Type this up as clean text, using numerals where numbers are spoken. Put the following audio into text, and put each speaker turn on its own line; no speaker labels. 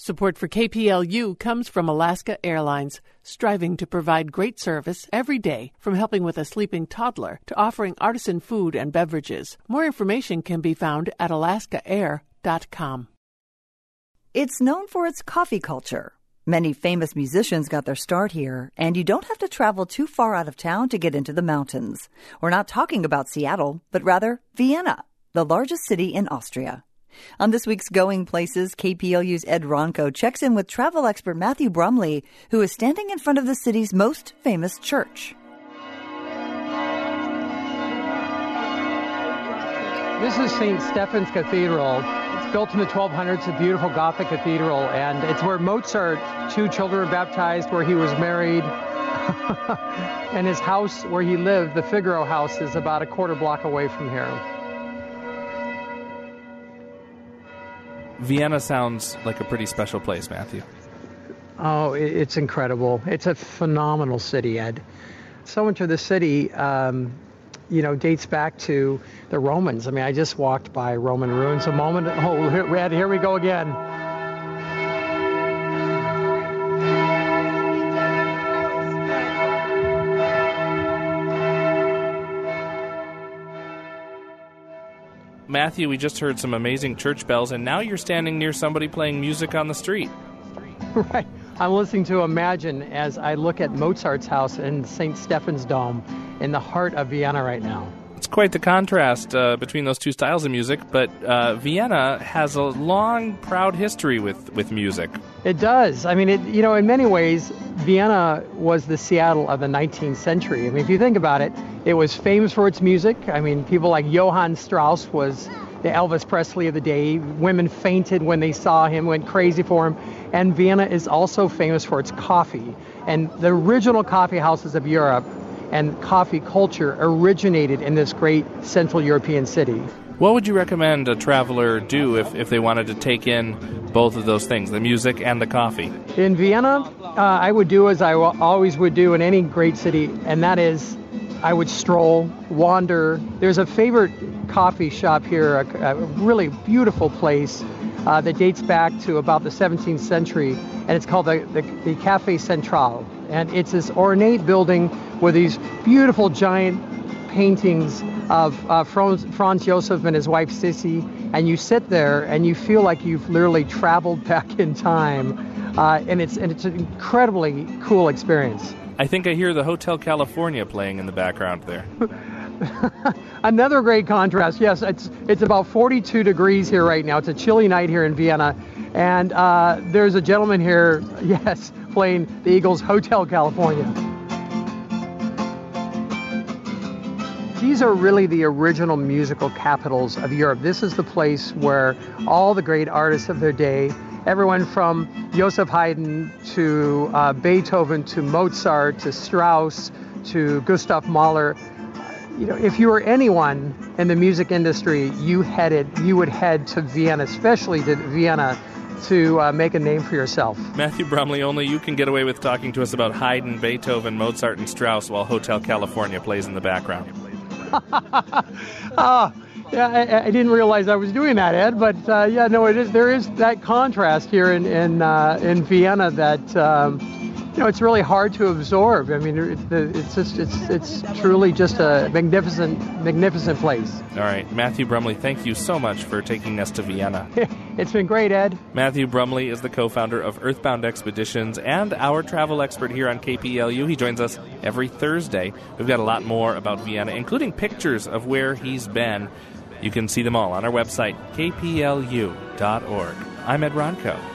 Support for KPLU comes from Alaska Airlines, striving to provide great service every day, from helping with a sleeping toddler to offering artisan food and beverages. More information can be found at alaskaair.com.
It's known for its coffee culture. Many famous musicians got their start here, and you don't have to travel too far out of town to get into the mountains. We're not talking about Seattle, but rather Vienna, the largest city in Austria. On this week's Going Places, KPLU's Ed Ronco checks in with travel expert Matthew Brumley, who is standing in front of the city's most famous church.
This is St. Stephen's Cathedral. It's built in the 1200s, a beautiful Gothic cathedral, and it's where Mozart, 2 children were baptized, where he was married. And his house where he lived, the Figaro house, is about a quarter block away from here.
Vienna sounds like a pretty special place, Matthew.
Oh, it's incredible. It's a phenomenal city, Ed. So much of the city, dates back to the Romans. I mean, I just walked by Roman ruins a moment. Oh, Ed, here we go again.
Matthew, we just heard some amazing church bells, and now you're standing near somebody playing music on the street.
Right. I'm listening to Imagine as I look at Mozart's house in St. Stephen's Dome in the heart of Vienna right now.
It's quite the contrast between those two styles of music, but Vienna has a long, proud history with music.
It does. I mean, in many ways, Vienna was the Seattle of the 19th century. I mean, if you think about it, it was famous for its music. I mean, people like Johann Strauss was the Elvis Presley of the day. Women fainted when they saw him, went crazy for him. And Vienna is also famous for its coffee. And the original coffee houses of Europe and coffee culture originated in this great Central European city.
What would you recommend a traveler do if they wanted to take in both of those things, the music and the coffee?
In Vienna, I would do as I always would do in any great city, and that is I would stroll, wander. There's a favorite coffee shop here, a really beautiful place that dates back to about the 17th century, and it's called the Café Central. And it's this ornate building with these beautiful giant paintings of Franz Josef and his wife Sissy, and you sit there and you feel like you've literally traveled back in time, and it's an incredibly cool experience.
I think I hear the Hotel California playing in the background there.
Another great contrast. Yes, it's about 42 degrees here right now. It's a chilly night here in Vienna, and there's a gentleman here, yes, playing the Eagles' Hotel California. These are really the original musical capitals of Europe. This is the place where all the great artists of their day, everyone from Joseph Haydn to Beethoven to Mozart to Strauss to Gustav Mahler, if you were anyone in the music industry, you would head to Vienna, especially to Vienna, to make a name for yourself.
Matthew Brumley, only you can get away with talking to us about Haydn, Beethoven, Mozart, and Strauss while Hotel California plays in the background.
Yeah, I didn't realize I was doing that, Ed. But there is that contrast here in Vienna that it's really hard to absorb. I mean, it's truly just a magnificent place.
All right, Matthew Brumley, thank you so much for taking us to Vienna.
It's been great, Ed.
Matthew Brumley is the co-founder of Earthbound Expeditions and our travel expert here on KPLU. He joins us every Thursday. We've got a lot more about Vienna, including pictures of where he's been. You can see them all on our website, kplu.org. I'm Ed Ronco.